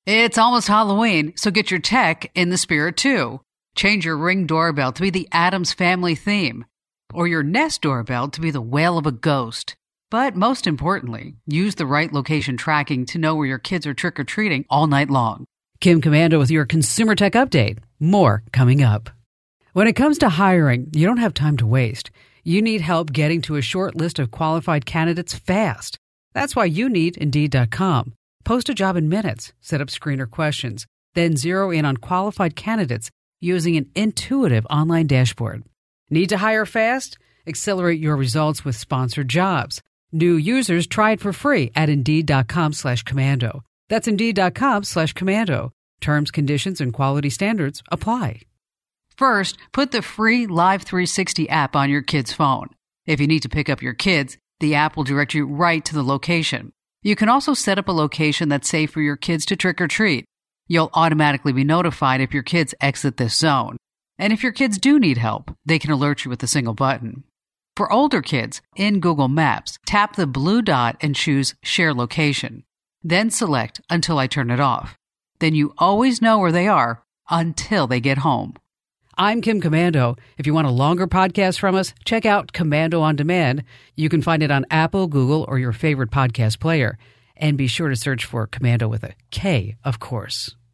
It's almost Halloween, so get your tech in the spirit too. Change your Ring doorbell to be the Addams Family theme, or your Nest doorbell to be the wail of a ghost. But most importantly, use the right location tracking to know where your kids are trick-or-treating all night long. Kim Komando with your Consumer Tech Update. More coming up. When it comes to hiring, you don't have time to waste. You need help getting to a short list of qualified candidates fast. That's why you need Indeed.com. Post a job in minutes, set up screener questions, then zero in on qualified candidates using an intuitive online dashboard. Need to hire fast? Accelerate your results with sponsored jobs. New users try it for free at Indeed.com/commando. That's Indeed.com/commando. Terms, conditions, and quality standards apply. First, put the free Live 360 app on your kid's phone. If you need to pick up your kids, the app will direct you right to the location. You can also set up a location that's safe for your kids to trick or treat. You'll automatically be notified if your kids exit this zone. And if your kids do need help, they can alert you with a single button. For older kids, in Google Maps, tap the blue dot and choose Share Location. Then select Until I Turn It Off. Then you always know where they are until they get home. I'm Kim Komando. If you want a longer podcast from us, check out Komando on Demand. You can find it on Apple, Google, or your favorite podcast player. And be sure to search for Komando with a K, of course.